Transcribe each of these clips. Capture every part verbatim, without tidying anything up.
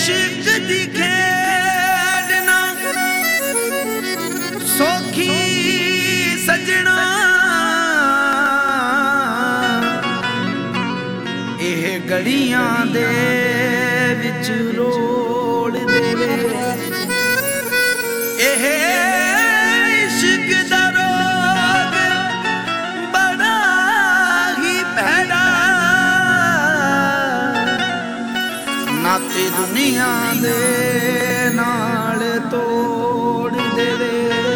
इश्क दी खेड ना सौखी सजना एह गलियां दे विच रोड़ देवे एह इश्क दा रोग बड़ा ही भैड़ा नाते दुनिया दे नाल तोड़ देवे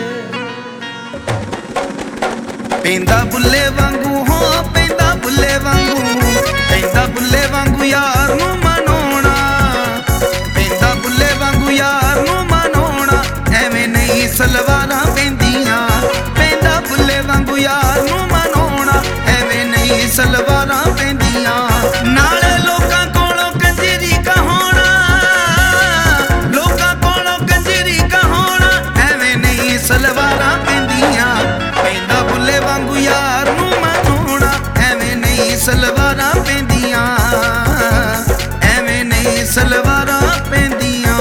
पेंदा बुल्ले वांगू हो पेंदा बुल्ले वांगू पेंदा बुल्ले वांगू यार नू मनोना पेंदा बुल्ले वांगू यार नू मनोना एवें नहीं सलवारां पेंदियां पेंदा बुल्ले वांगू यार नू मनोना एवें नहीं सलवारां पेंदियां नाले लोकां कोलों कंजरी कहाउणा लोकां कोलों कंजरी कहाउणा एवें नहीं सलवारां पेंदियां पेंदा बुल्ले वांगू यार नू मनोना एवें नहीं सलवारां पेंदियां एवें नहीं सलवारां पेंदियां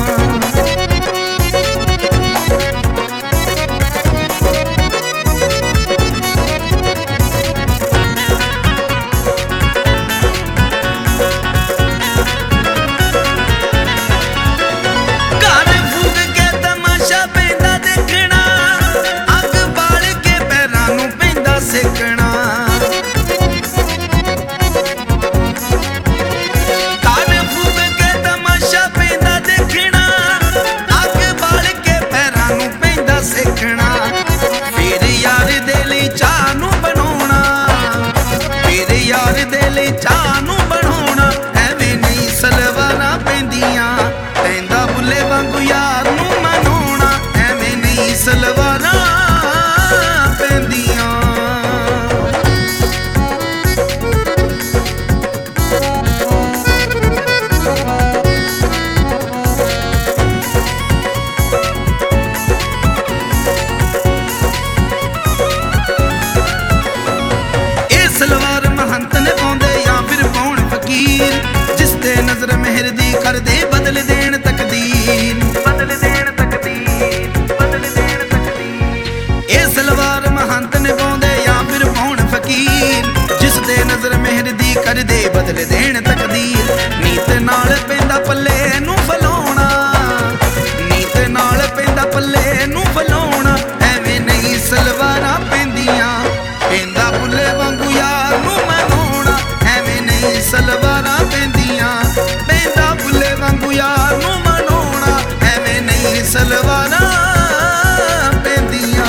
सलवार महंत ने पाउंदे या फिर पाउण फकीर जिस ते नजर मेहर दी कर दे बदल देण तकदीर बदल देण तकदीर बदल देण तकदीर ए सलवार महंत ने पाउंदे या फिर पाउण फकीर जिस ते नजर मेहर दी कर दे बदल देण तकदीर नीत नाल पेंदा पल्ले नू फलाउणा नीत नाल पेंदा पल्ले नू फलाउणा एवें नहीं सलवारां पेंदियां पेंदा बुल्ले वांगू यार नू मनोना एवें नहीं सलवारां पेंदियां पेंदा बुल्ले वांगू यार नू मनोना एवें नहीं सलवारां पेंदियां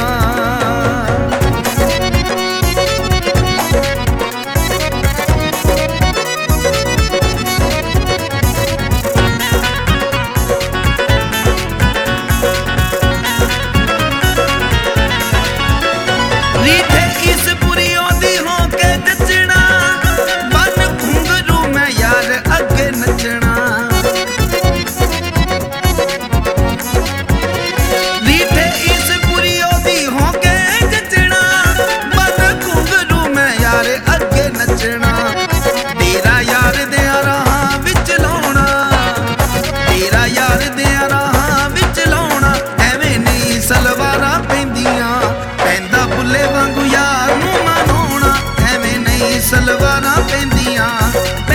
तेरा यार दिया राहां विच लाउणा तेरा यार दिया राहां विच लाउणा एवें नहीं सलवारां पेंदियां पेंदा बुल्ले वांगू यार नू मनोना एवें नहीं सलवारां पेंदियां।